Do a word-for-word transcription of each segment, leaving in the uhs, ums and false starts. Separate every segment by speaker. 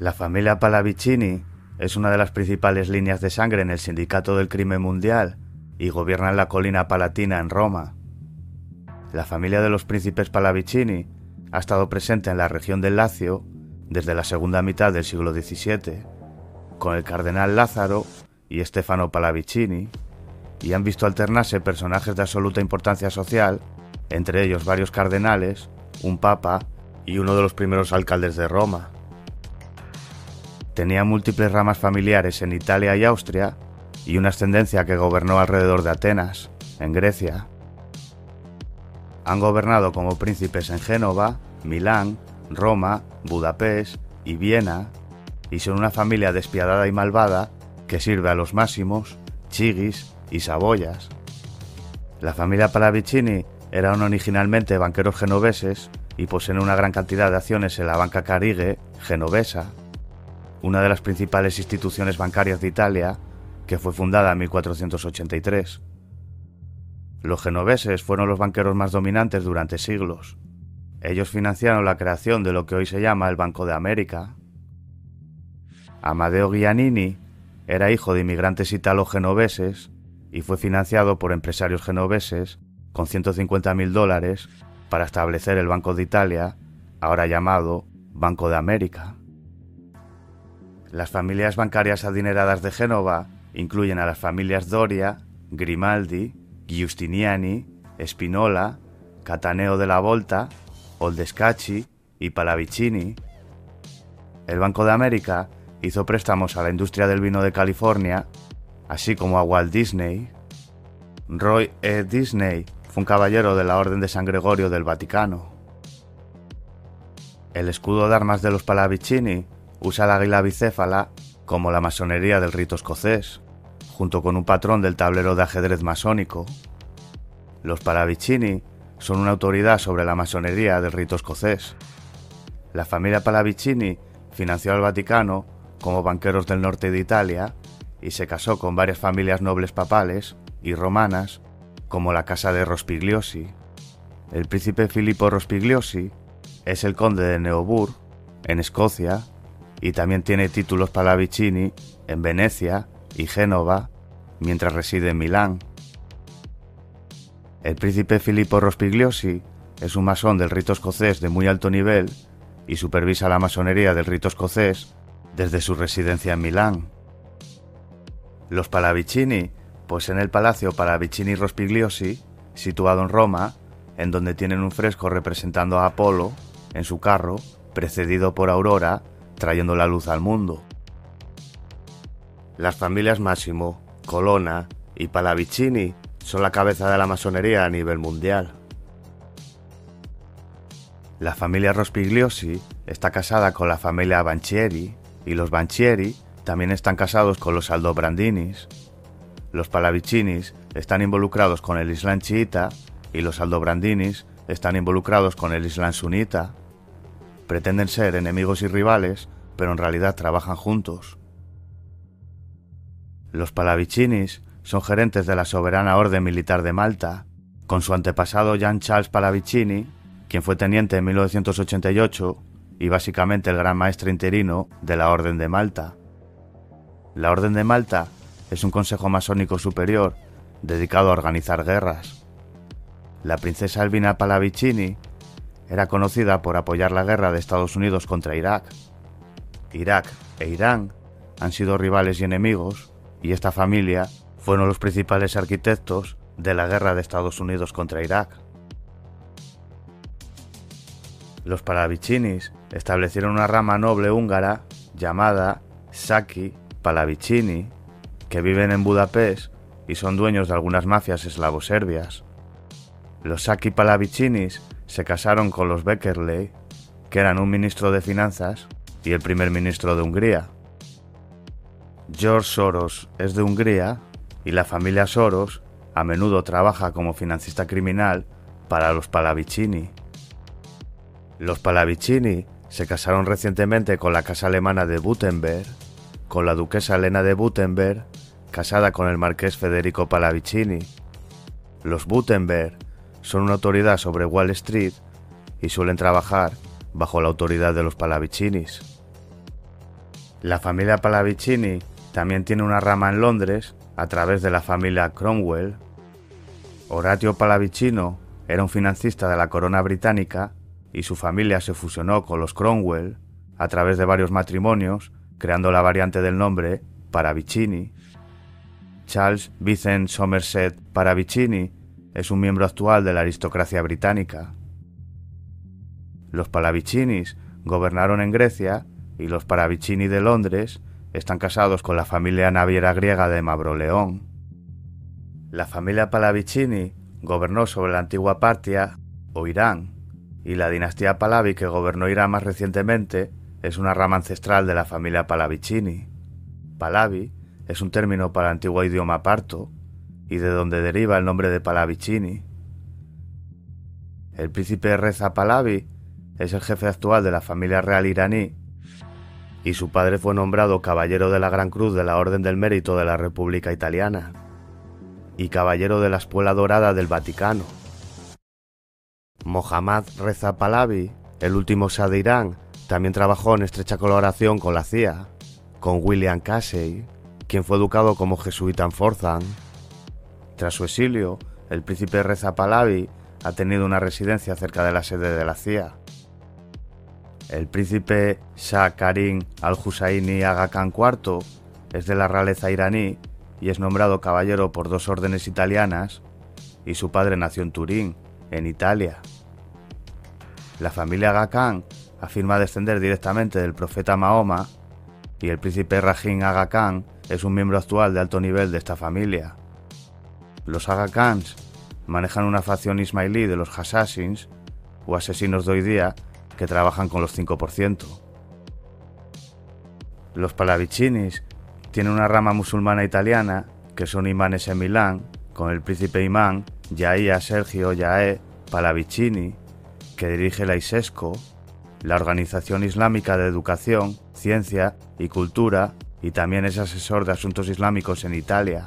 Speaker 1: La familia Pallavicini es una de las principales líneas de sangre en el sindicato del crimen mundial y gobierna en la colina palatina en Roma. La familia de los príncipes Pallavicini ha estado presente en la región del Lacio desde la segunda mitad del siglo diecisiete, con el cardenal Lázaro y Stefano Pallavicini, y han visto alternarse personajes de absoluta importancia social, entre ellos varios cardenales, un papa y uno de los primeros alcaldes de Roma. Tenía múltiples ramas familiares en Italia y Austria y una ascendencia que gobernó alrededor de Atenas, en Grecia. Han gobernado como príncipes en Génova, Milán, Roma, Budapest y Viena, y son una familia despiadada y malvada que sirve a los Máximos, Chigis y Saboyas. La familia Pallavicini eran originalmente banqueros genoveses y poseen una gran cantidad de acciones en la Banca Carige genovesa, una de las principales instituciones bancarias de Italia, que fue fundada en mil cuatrocientos ochenta y tres. Los genoveses fueron los banqueros más dominantes durante siglos. Ellos financiaron la creación de lo que hoy se llama el Banco de América. Amadeo Giannini era hijo de inmigrantes italo-genoveses y fue financiado por empresarios genoveses con ciento cincuenta mil dólares para establecer el Banco de Italia, ahora llamado Banco de América. Las familias bancarias adineradas de Génova incluyen a las familias Doria, Grimaldi, Giustiniani, Spinola, Cataneo della Volta, Oldescacchi y Pallavicini. El Banco de América hizo préstamos a la industria del vino de California, así como a Walt Disney. Roy E. Disney fue un caballero de la Orden de San Gregorio del Vaticano. El escudo de armas de los Pallavicini usa el águila bicéfala como la masonería del rito escocés, junto con un patrón del tablero de ajedrez masónico. Los Pallavicini son una autoridad sobre la masonería del rito escocés. La familia Pallavicini financió al Vaticano como banqueros del norte de Italia y se casó con varias familias nobles papales y romanas, como la casa de Rospigliosi. El príncipe Filippo Rospigliosi es el conde de Neoburg, en Escocia, y también tiene títulos Pallavicini en Venecia y Génova, mientras reside en Milán. El príncipe Filippo Rospigliosi es un masón del rito escocés de muy alto nivel y supervisa la masonería del rito escocés desde su residencia en Milán. Los Pallavicini poseen el Palacio Pallavicini Rospigliosi, situado en Roma, en donde tienen un fresco representando a Apolo en su carro, precedido por Aurora, trayendo la luz al mundo. Las familias Massimo, Colonna y Pallavicini son la cabeza de la masonería a nivel mundial. La familia Rospigliosi está casada con la familia Banchieri y los Banchieri también están casados con los Aldobrandinis. Los Pallavicinis están involucrados con el Islam chiita y los Aldobrandinis están involucrados con el Islam sunita. Pretenden ser enemigos y rivales, pero en realidad trabajan juntos. Los Pallavicinis son gerentes de la Soberana Orden Militar de Malta, con su antepasado Jean Charles Pallavicini, quien fue teniente en mil novecientos ochenta y ocho y básicamente el gran maestre interino de la Orden de Malta. La Orden de Malta es un consejo masónico superior dedicado a organizar guerras. La princesa Elvina Pallavicini era conocida por apoyar la guerra de Estados Unidos contra Irak. Irak e Irán han sido rivales y enemigos, y esta familia fueron los principales arquitectos de la guerra de Estados Unidos contra Irak. Los Pallavicinis establecieron una rama noble húngara llamada Saki Pallavicini, que viven en Budapest y son dueños de algunas mafias eslavo-serbias. Los Saki Pallavicinis se casaron con los Beckerley, que eran un ministro de finanzas y el primer ministro de Hungría. George Soros es de Hungría y la familia Soros a menudo trabaja como financista criminal para los Pallavicini. Los Pallavicini se casaron recientemente con la casa alemana de Württemberg, con la duquesa Elena de Württemberg, casada con el marqués Federico Pallavicini. Los Württemberg son una autoridad sobre Wall Street y suelen trabajar bajo la autoridad de los Pallavicinis. La familia Pallavicini también tiene una rama en Londres a través de la familia Cromwell. Horatio Pallavicino era un financista de la corona británica y su familia se fusionó con los Cromwell a través de varios matrimonios, creando la variante del nombre Pallavicini. Charles Vincent Somerset Pallavicini es un miembro actual de la aristocracia británica. Los Pallavicinis gobernaron en Grecia y los Pallavicini de Londres están casados con la familia naviera griega de Mavroleón. La familia Pallavicini gobernó sobre la antigua Partia o Irán, y la dinastía Pahlavi, que gobernó Irán más recientemente, es una rama ancestral de la familia Pallavicini. Pahlavi es un término para el antiguo idioma parto, y de donde deriva el nombre de Pallavicini. El príncipe Reza Pahlavi es el jefe actual de la familia real iraní, y su padre fue nombrado caballero de la Gran Cruz de la Orden del Mérito de la República Italiana y caballero de la Espuela Dorada del Vaticano. Mohammad Reza Pahlavi, el último shah de Irán, también trabajó en estrecha colaboración con la C I A, con William Casey, quien fue educado como jesuita en Fordham. Tras su exilio, el príncipe Reza Pahlavi ha tenido una residencia cerca de la sede de la C I A. El príncipe Shah Karim al-Husayni Aga Khan cuarto es de la realeza iraní y es nombrado caballero por dos órdenes italianas, y su padre nació en Turín, en Italia. La familia Aga Khan afirma descender directamente del profeta Mahoma, y el príncipe Rahim Aga Khan es un miembro actual de alto nivel de esta familia. Los Aga Khans manejan una facción ismailí de los Assassins, o asesinos de hoy día, que trabajan con los cinco por ciento. Los Pallavicinis tienen una rama musulmana italiana, que son imanes en Milán, con el príncipe imán Yahya Sergio Yaé Pallavicini, que dirige la ISESCO, la Organización Islámica de Educación, Ciencia y Cultura, y también es asesor de asuntos islámicos en Italia.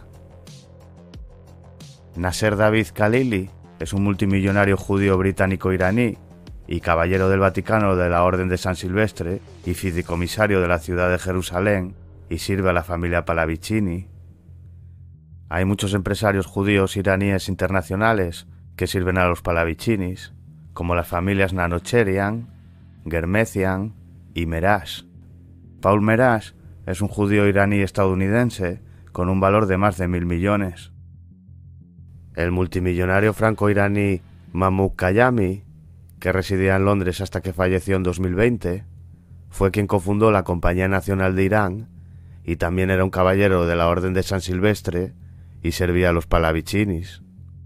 Speaker 1: Nasser David Khalili es un multimillonario judío británico-iraní y caballero del Vaticano de la Orden de San Silvestre y fideicomisario de la ciudad de Jerusalén, y sirve a la familia Pallavicini. Hay muchos empresarios judíos iraníes internacionales que sirven a los Pallavicinis, como las familias Nanocherian, Germecian y Merash. Paul Merash es un judío iraní estadounidense con un valor de más de mil millones. El multimillonario franco-iraní Mahmoud Kayami, que residía en Londres hasta que falleció en dos mil veinte, fue quien cofundó la Compañía Nacional de Irán y también era un caballero de la Orden de San Silvestre y servía a los Pallavicinis.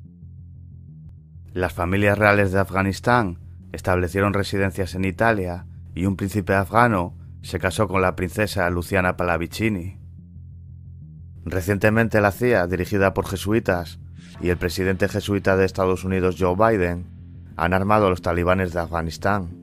Speaker 1: Las familias reales de Afganistán establecieron residencias en Italia y un príncipe afgano se casó con la princesa Luciana Pallavicini. Recientemente la C I A, dirigida por jesuitas, y el presidente jesuita de Estados Unidos, Joe Biden, han armado a los talibanes de Afganistán.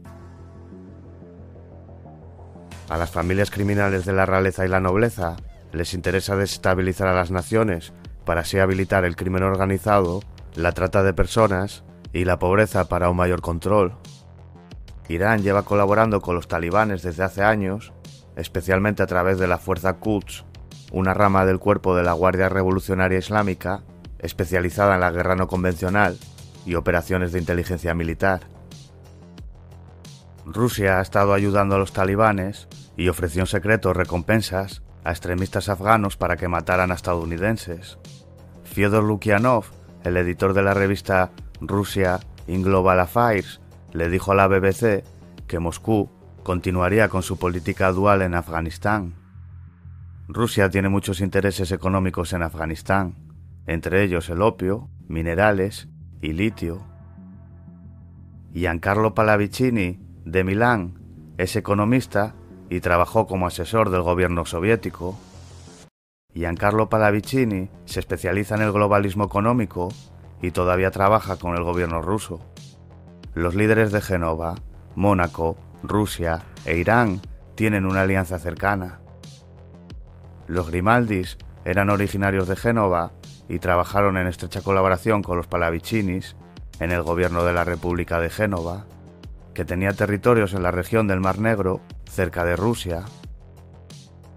Speaker 1: A las familias criminales de la realeza y la nobleza les interesa desestabilizar a las naciones para así habilitar el crimen organizado, la trata de personas y la pobreza para un mayor control. Irán lleva colaborando con los talibanes desde hace años, especialmente a través de la Fuerza Quds, una rama del cuerpo de la Guardia Revolucionaria Islámica, especializada en la guerra no convencional y operaciones de inteligencia militar. Rusia ha estado ayudando a los talibanes y ofreció en secreto recompensas a extremistas afganos para que mataran a estadounidenses. Fyodor Lukyanov, el editor de la revista Russia in Global Affairs, le dijo a la B B C que Moscú continuaría con su política dual en Afganistán. Rusia tiene muchos intereses económicos en Afganistán, entre ellos el opio, minerales y litio. Giancarlo Pallavicini, de Milán, es economista y trabajó como asesor del gobierno soviético. Giancarlo Pallavicini se especializa en el globalismo económico y todavía trabaja con el gobierno ruso. Los líderes de Génova, Mónaco, Rusia e Irán tienen una alianza cercana. Los Grimaldis eran originarios de Génova y trabajaron en estrecha colaboración con los Pallavicinis en el gobierno de la República de Génova, que tenía territorios en la región del Mar Negro, cerca de Rusia.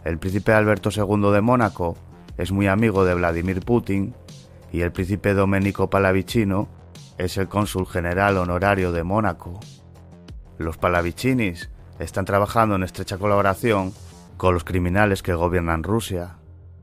Speaker 1: El príncipe Alberto segundo de Mónaco es muy amigo de Vladimir Putin y el príncipe Domenico Pallavicino es el cónsul general honorario de Mónaco. Los Pallavicinis están trabajando en estrecha colaboración con los criminales que gobiernan Rusia.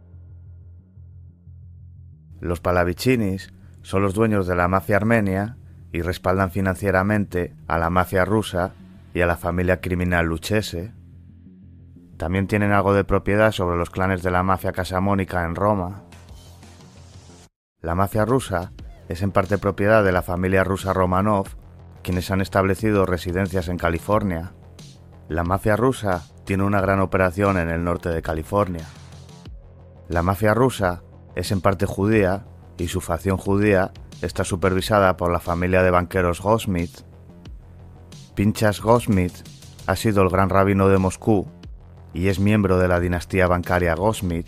Speaker 1: Los Pallavicinis son los dueños de la mafia armenia y respaldan financieramente a la mafia rusa y a la familia criminal Lucchese. También tienen algo de propiedad sobre los clanes de la mafia casamónica en Roma. La mafia rusa es en parte propiedad de la familia rusa Romanov, quienes han establecido residencias en California. La mafia rusa tiene una gran operación en el norte de California. La mafia rusa es en parte judía y su facción judía está supervisada por la familia de banqueros Gosmid. Pinchas Gosmid ha sido el gran rabino de Moscú y es miembro de la dinastía bancaria Gosmid.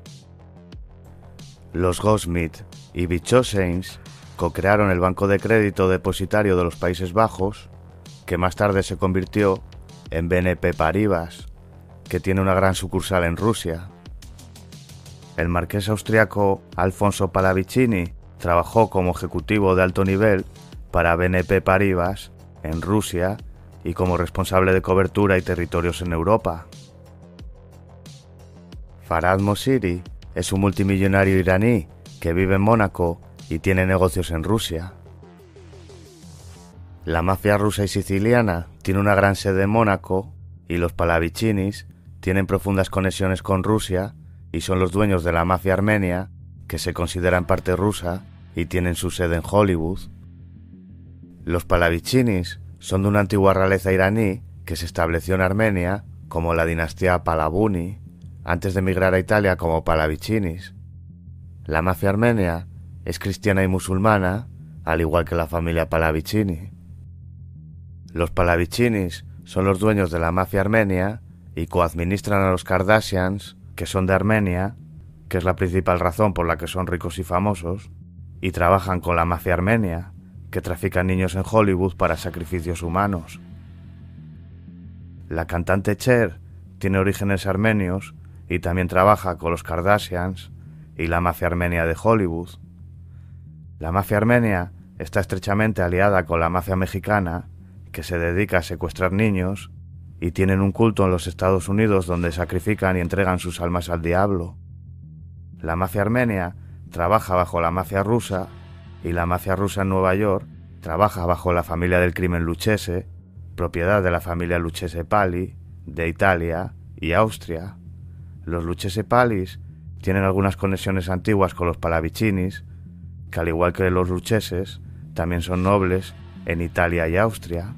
Speaker 1: Los Gosmid y Bichoseins co-crearon el banco de crédito depositario de los Países Bajos, que más tarde se convirtió en B N P Paribas, que tiene una gran sucursal en Rusia. El marqués austriaco Alfonso Pallavicini trabajó como ejecutivo de alto nivel para B N P Paribas en Rusia y como responsable de cobertura y territorios en Europa. Farhad Moshiri es un multimillonario iraní que vive en Mónaco y tiene negocios en Rusia. La mafia rusa y siciliana tiene una gran sede en Mónaco y los Pallavicinis tienen profundas conexiones con Rusia y son los dueños de la mafia armenia, que se considera en parte rusa y tienen su sede en Hollywood. Los Pallavicinis son de una antigua realeza iraní que se estableció en Armenia como la dinastía Pahlavi, antes de emigrar a Italia como Pallavicinis. La mafia armenia es cristiana y musulmana, al igual que la familia Pallavicini. Los Pallavicinis son los dueños de la mafia armenia y coadministran a los Kardashians, que son de Armenia, que es la principal razón por la que son ricos y famosos, y trabajan con la mafia armenia, que trafica niños en Hollywood para sacrificios humanos. La cantante Cher tiene orígenes armenios y también trabaja con los Kardashians y la mafia armenia de Hollywood. La mafia armenia está estrechamente aliada con la mafia mexicana, que se dedica a secuestrar niños, y tienen un culto en los Estados Unidos donde sacrifican y entregan sus almas al diablo. La mafia armenia trabaja bajo la mafia rusa, y la mafia rusa en Nueva York trabaja bajo la familia del crimen Lucchese, propiedad de la familia Lucchese Palli, de Italia y Austria. Los Lucchese Pallis tienen algunas conexiones antiguas con los Pallavicinis, que al igual que los Luccheses, también son nobles en Italia y Austria.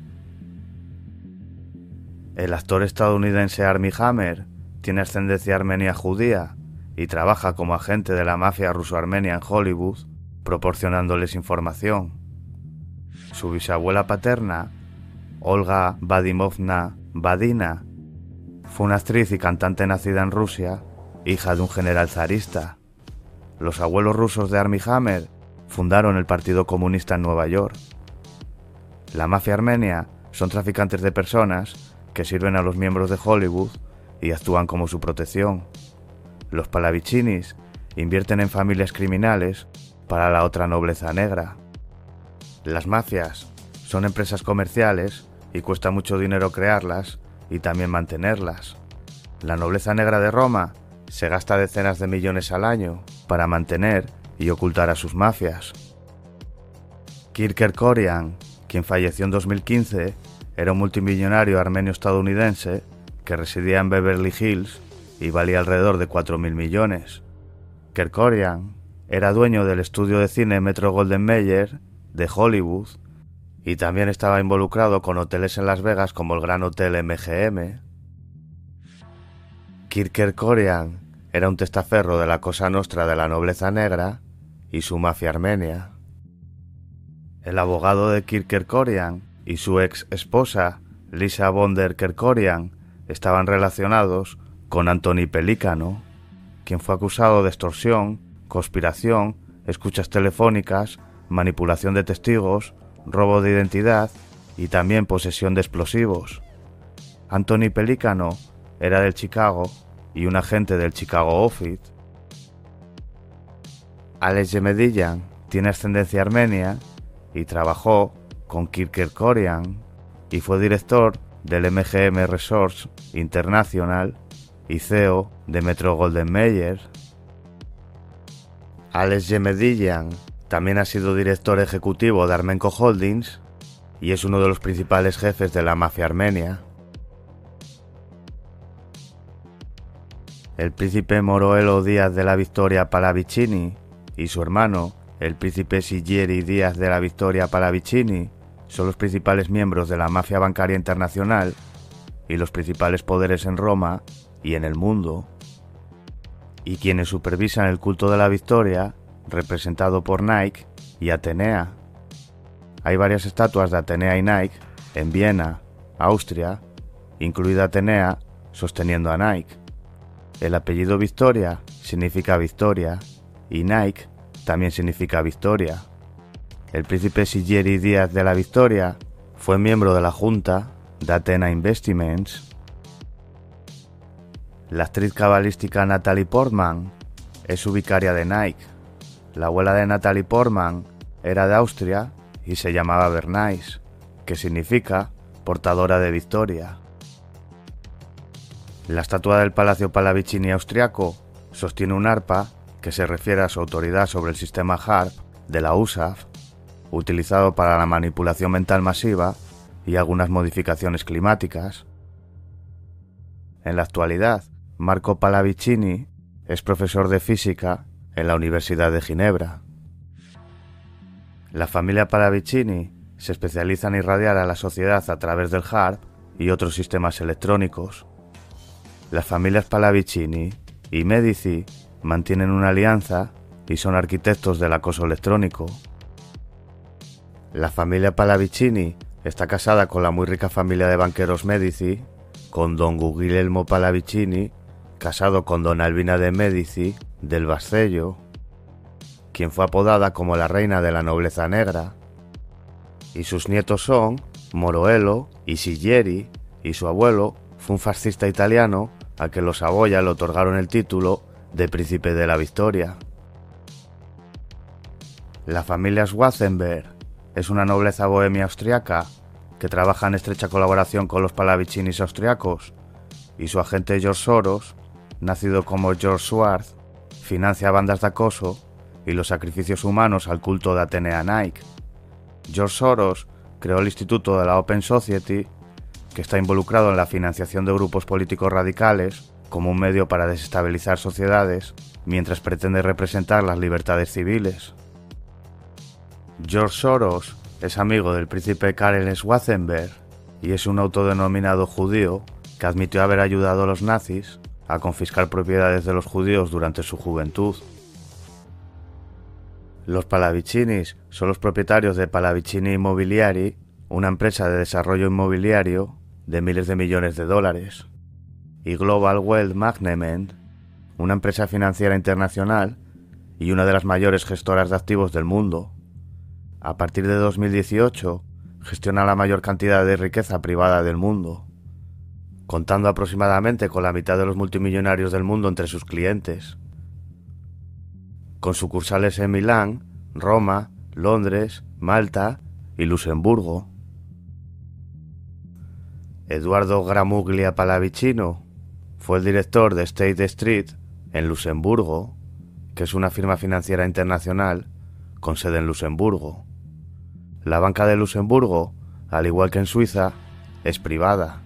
Speaker 1: El actor estadounidense Armie Hammer tiene ascendencia armenia judía y trabaja como agente de la mafia ruso-armenia en Hollywood, proporcionándoles información. Su bisabuela paterna, Olga Vadimovna Vadina, fue una actriz y cantante nacida en Rusia, hija de un general zarista. Los abuelos rusos de Armie Hammer fundaron el Partido Comunista en Nueva York. La mafia armenia son traficantes de personas que sirven a los miembros de Hollywood y actúan como su protección. Los Pallavicinis invierten en familias criminales para la otra nobleza negra. Las mafias son empresas comerciales y cuesta mucho dinero crearlas y también mantenerlas. La nobleza negra de Roma se gasta decenas de millones al año para mantener y ocultar a sus mafias. Kir Kerkorian, quien falleció en dos mil quince, era un multimillonario armenio estadounidense que residía en Beverly Hills y valía alrededor de cuatro mil millones. Kerkorian era dueño del estudio de cine Metro-Goldwyn-Mayer de Hollywood y también estaba involucrado con hoteles en Las Vegas como el Gran Hotel M G M. Kir Kerkorian era un testaferro de la Cosa Nostra de la nobleza negra y su mafia armenia. El abogado de Kir Kerkorian y su ex esposa, Lisa von der Kerkorian, estaban relacionados con Anthony Pelícano, quien fue acusado de extorsión, conspiración, escuchas telefónicas, manipulación de testigos, robo de identidad y también posesión de explosivos. Anthony Pelícano era del Chicago y un agente del Chicago Office. Alex Yemedillan tiene ascendencia armenia y trabajó con Kirk Kerkorian y fue director del M G M Resorts International y C E O de Metro-Goldwyn-Mayer. Alex Yemedillan también ha sido director ejecutivo de Armenco Holdings y es uno de los principales jefes de la mafia armenia. El príncipe Moroelo Díaz de la Victoria Pallavicini y su hermano, el príncipe Sigieri Díaz de la Victoria Pallavicini, son los principales miembros de la mafia bancaria internacional y los principales poderes en Roma y en el mundo, y quienes supervisan el culto de la victoria, representado por Nike y Atenea. Hay varias estatuas de Atenea y Nike en Viena, Austria, incluida Atenea sosteniendo a Nike. El apellido Victoria significa victoria y Nike también significa victoria. El príncipe Sigieri Díaz de la Victoria fue miembro de la junta de Athena Investments. La actriz cabalística Natalie Portman es su vicaria de Nike. La abuela de Natalie Portman era de Austria y se llamaba Bernice, que significa portadora de victoria. La estatua del Palacio Pallavicini austriaco sostiene un arpa que se refiere a su autoridad sobre el sistema HARP de la U S A F, utilizado para la manipulación mental masiva y algunas modificaciones climáticas. En la actualidad, Marco Pallavicini es profesor de física en la Universidad de Ginebra. La familia Pallavicini se especializa en irradiar a la sociedad a través del HARP y otros sistemas electrónicos. Las familias Pallavicini y Medici mantienen una alianza y son arquitectos del acoso electrónico. La familia Pallavicini está casada con la muy rica familia de banqueros Medici, con don Guglielmo Pallavicini, casado con dona Albina de Medici del Vascello, quien fue apodada como la reina de la nobleza negra, y sus nietos son Moroelo y Sigieri, y su abuelo fue un fascista italiano al que los Saboya le otorgaron el título de Príncipe de la Victoria. La familia Schwarzenberg es una nobleza bohemia austriaca que trabaja en estrecha colaboración con los Pallavicinis austriacos, y su agente George Soros, nacido como George Schwartz, financia bandas de acoso y los sacrificios humanos al culto de Atenea Nike. George Soros creó el Instituto de la Open Society, que está involucrado en la financiación de grupos políticos radicales como un medio para desestabilizar sociedades mientras pretende representar las libertades civiles. George Soros es amigo del príncipe Karel Schwarzenberg y es un autodenominado judío que admitió haber ayudado a los nazis a confiscar propiedades de los judíos durante su juventud. Los Pallavicinis son los propietarios de Pallavicini Immobiliari, una empresa de desarrollo inmobiliario de miles de millones de dólares, y Global Wealth Management, una empresa financiera internacional y una de las mayores gestoras de activos del mundo. A partir de dos mil dieciocho, gestiona la mayor cantidad de riqueza privada del mundo, contando aproximadamente con la mitad de los multimillonarios del mundo entre sus clientes, con sucursales en Milán, Roma, Londres, Malta y Luxemburgo. Eduardo Gramuglia Pallavicino fue el director de State Street en Luxemburgo, que es una firma financiera internacional con sede en Luxemburgo. La banca de Luxemburgo, al igual que en Suiza, es privada.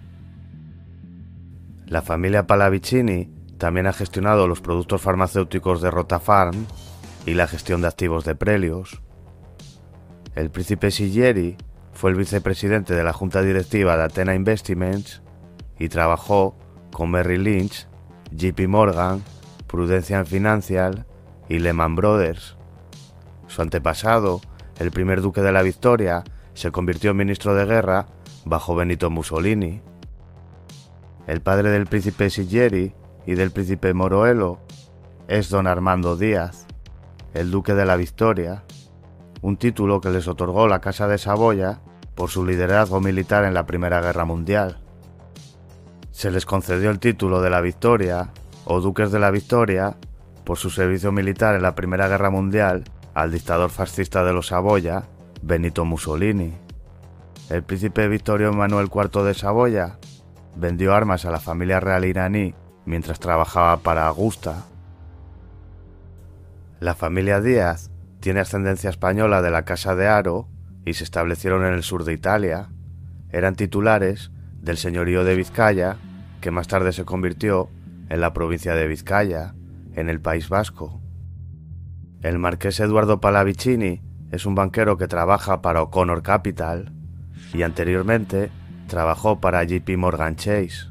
Speaker 1: La familia Pallavicini también ha gestionado los productos farmacéuticos de Rotafarm y la gestión de activos de Prelios. El príncipe Sigieri fue el vicepresidente de la junta directiva de Athena Investments y trabajó con Merrill Lynch, J P Morgan, Prudential Financial y Lehman Brothers. Su antepasado, el primer duque de la Victoria, se convirtió en ministro de guerra bajo Benito Mussolini. El padre del príncipe Sigieri y del príncipe Moroelo es don Armando Díaz, el duque de la Victoria, un título que les otorgó la Casa de Saboya por su liderazgo militar en la Primera Guerra Mundial. Se les concedió el título de la Victoria o duques de la Victoria por su servicio militar en la Primera Guerra Mundial al dictador fascista de los Saboya, Benito Mussolini. El príncipe Vittorio Emanuel cuarto de Saboya vendió armas a la familia real iraní mientras trabajaba para Augusta. La familia Díaz tiene ascendencia española de la Casa de Haro y se establecieron en el sur de Italia. Eran titulares del señorío de Vizcaya, que más tarde se convirtió en la provincia de Vizcaya, en el País Vasco. El marqués Eduardo Pallavicini es un banquero que trabaja para O'Connor Capital y anteriormente trabajó para J P Morgan Chase.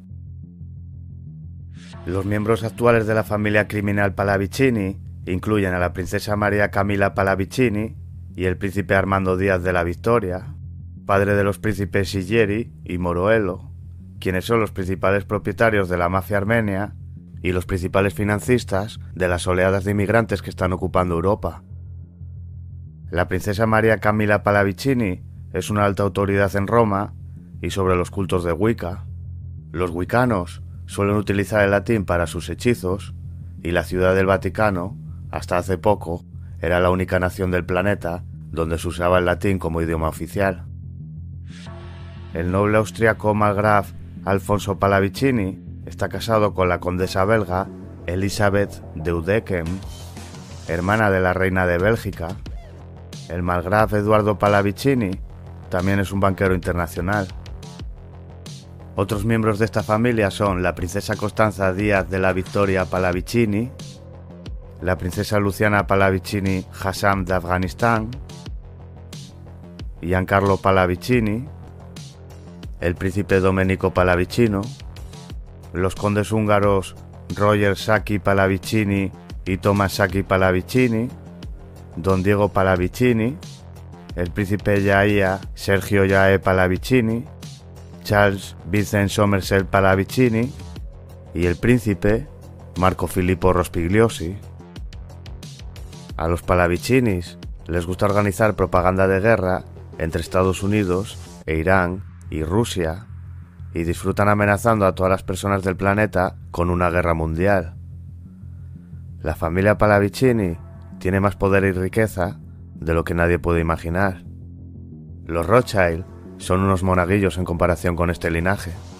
Speaker 1: Los miembros actuales de la familia criminal Pallavicini incluyen a la princesa María Camila Pallavicini y el príncipe Armando Díaz de la Victoria, padre de los príncipes Sigieri y Moroelo, quienes son los principales propietarios de la mafia armenia y los principales financistas de las oleadas de inmigrantes que están ocupando Europa. La princesa María Camila Pallavicini es una alta autoridad en Roma y sobre los cultos de Wicca. Los wiccanos suelen utilizar el latín para sus hechizos y la Ciudad del Vaticano, hasta hace poco, era la única nación del planeta donde se usaba el latín como idioma oficial. El noble austriaco margraf Alfonso Pallavicini está casado con la condesa belga Elisabeth de Udekem, hermana de la reina de Bélgica. El margraf Eduardo Pallavicini también es un banquero internacional. Otros miembros de esta familia son la princesa Costanza Díaz de la Victoria Pallavicini, la princesa Luciana Pallavicini Hassam de Afganistán, Giancarlo Pallavicini, el príncipe Domenico Pallavicino, los condes húngaros Roger Sacchi Pallavicini y Thomas Sacchi Pallavicini, don Diego Pallavicini, el príncipe Yaía Sergio Yaé Pallavicini, Charles Vincent Somerset Pallavicini y el príncipe Marco Filippo Rospigliosi. A los Pallavicinis les gusta organizar propaganda de guerra entre Estados Unidos e Irán y Rusia y disfrutan amenazando a todas las personas del planeta con una guerra mundial. La familia Pallavicini tiene más poder y riqueza de lo que nadie puede imaginar. Los Rothschild son unos monaguillos en comparación con este linaje.